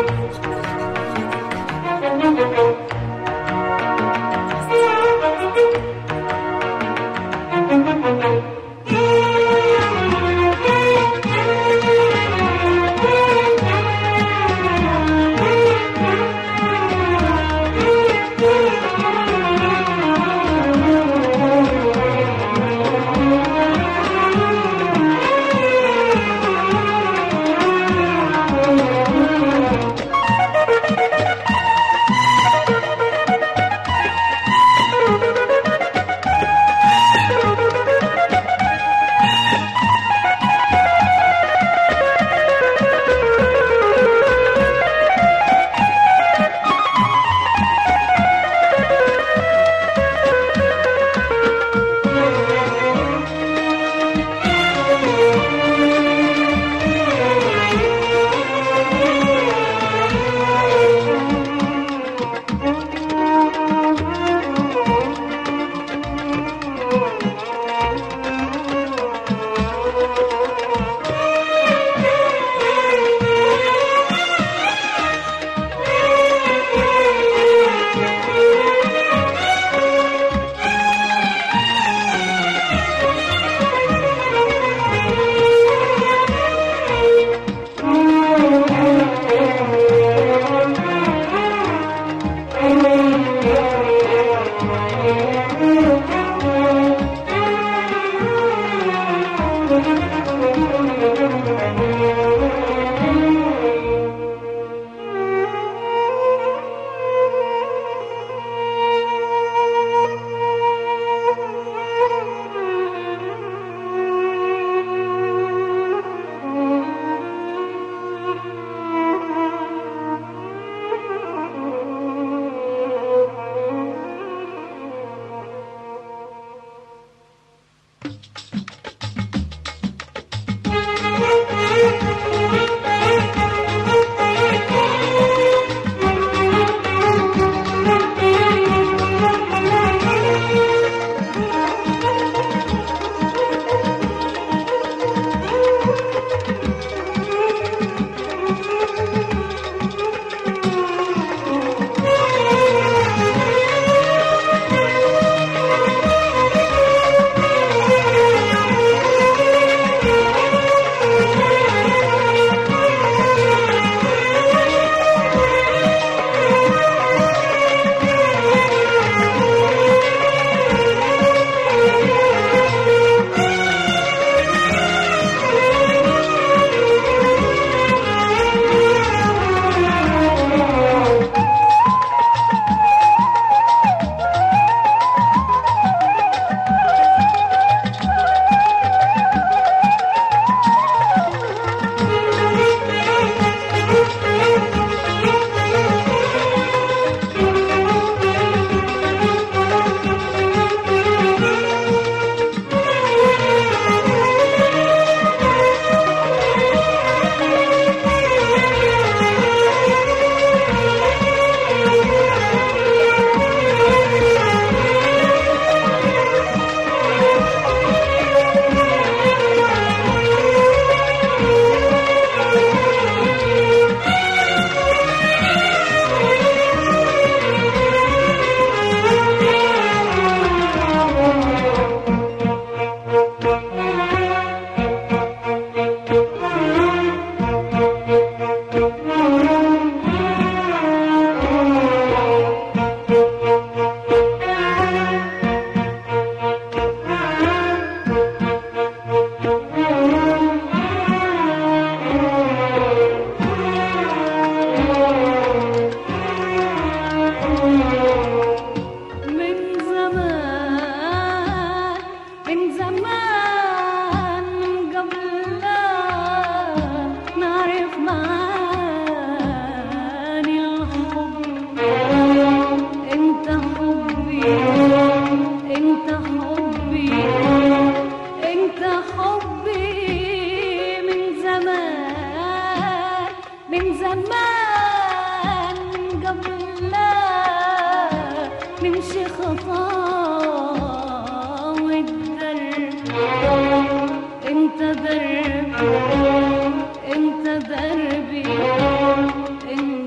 انت دربي انت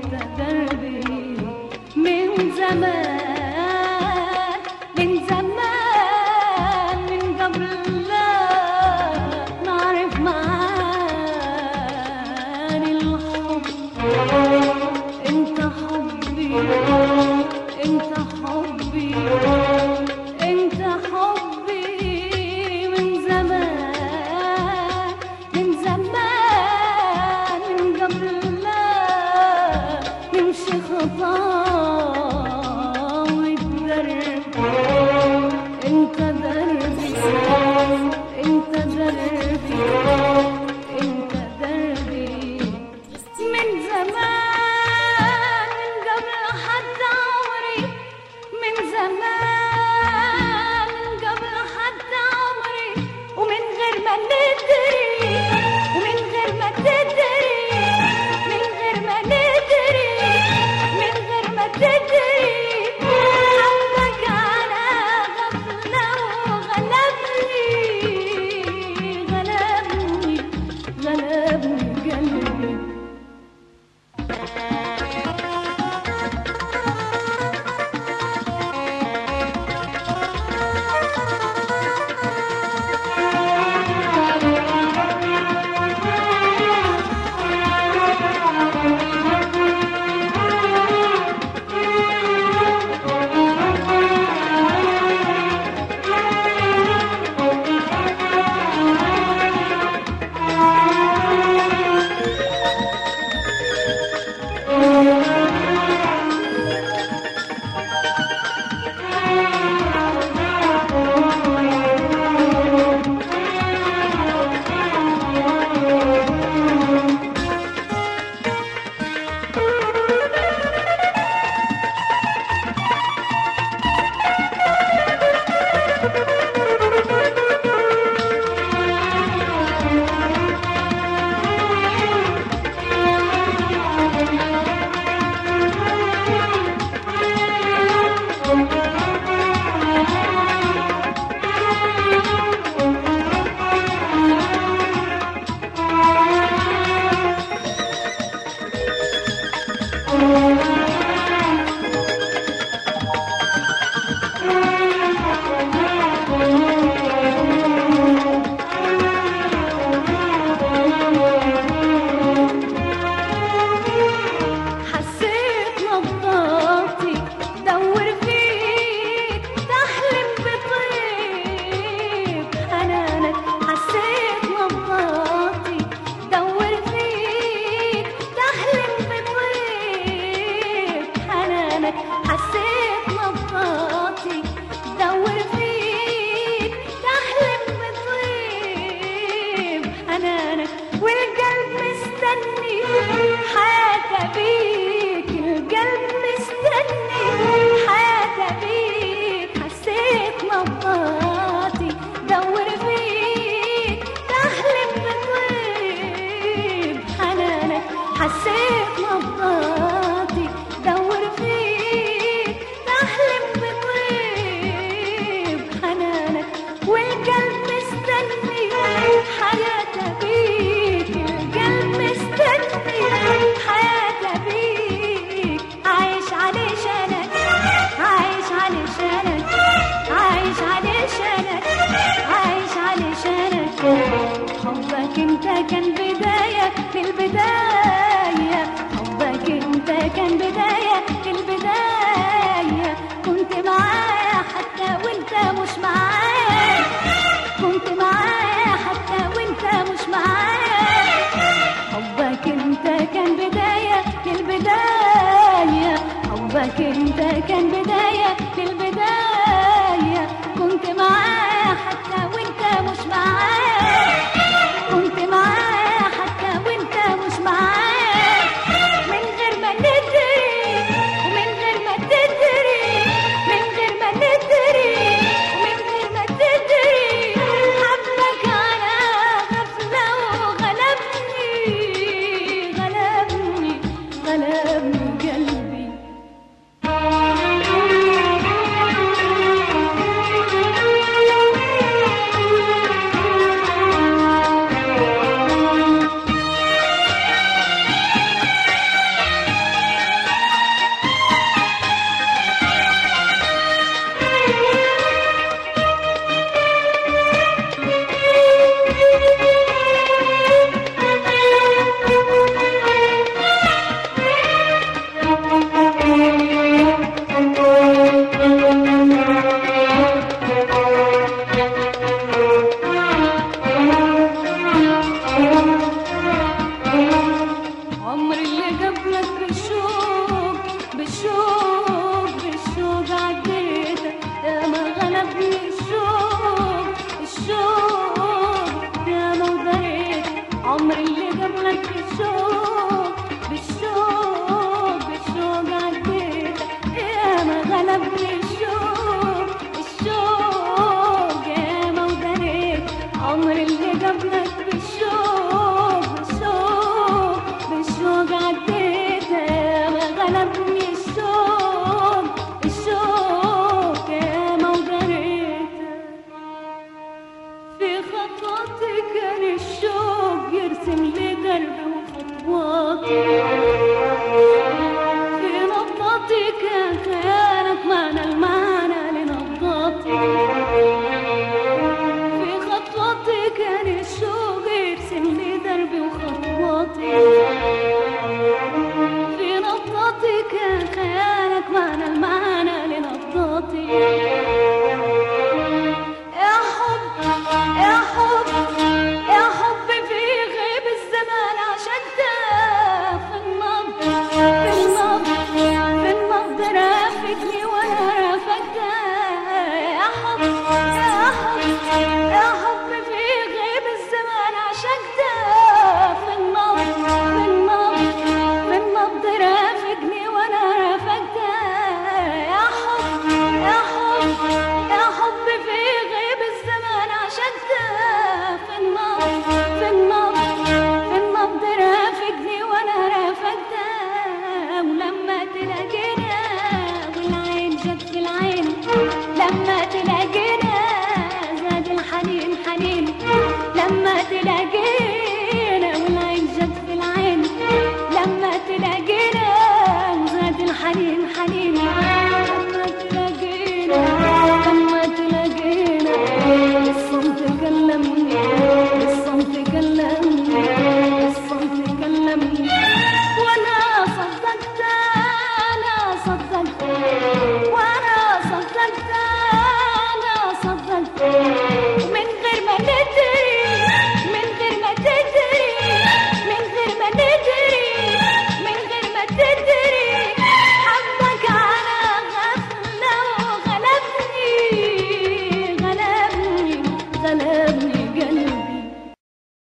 حسيت نبضاتي دور فيك تحلم بطيب حنانك والقلب مستني حياته بيك القلب مستني حياته بيك عايش علشانك عايش علشانك عايش علشانك عايش علشانك حبك انت كان بداية في البداية حبك انت كان بداية في البداية كنت معايا حتى وانت مش معايا كنت معايا حتى وانت مش معايا حبك انت كان بداية في البداية حبك انت كان بداية في البداية كنت معايا حتى وانت مش معايا كنت معايا حتى وانت مش معايا من غير ما ندري ومن غير ما تدري من غير ما ندري ومن غير ما تدري حبك على غفلة وغلبني غلبني غلبني قلبي عمري اللي قبلك بالشوق بالشوق بالشوق عديتك يا ما غلبني الشوق الشوق يا ما وضريت عمري اللي قبلك بالشوق بالشوق بالشوق عديتك يا ما غلبني الشوق الشوق يا ما وضريت عمري اللي قبلك بالشوق بالشوق بالشوق عديت يا ما غلبني الشوق الشوق يا ما وقريت في خطواتي كان الشوق يرسم لي دربي وخطواتي في نبضاتي كان خيالك معنى المعنى لنبضاتي في خطواتي كان الشوق يرسم لي دربي وخطواتي في نبضاتي كان خيالك معنى المعنى لنبضاتي يا حب يا حب يا حب في غيب الزمان عشقته في النبض في النبض في النبض رافقني وانا رافقته يا حب يا حب يا حب في غيب الزمان عشقته في النبض في النبض في النبض رافقني وانا رافقته يا حب يا حب يا حب في غيب الزمان عشقته في النبض في النبض في النبض رافقني وانا رافقته ولما تلاقينا والعين جت في العين لما تلاقينا زاد الحنين حنين لما تلاقينا والعين جت في العين لما تلاقينا زاد الحنين حنين لما تلاقينا لما تلاقينا الصمت كلمني الصمت كلمني الصمت كلمني وانا صدقت انا صدقت وانا صدقت انا صدقت من غير ما ندري من غير ما تدري من غير ما ندري من غير ما تدري حبك على غفلة وغلبني غلبني غلبني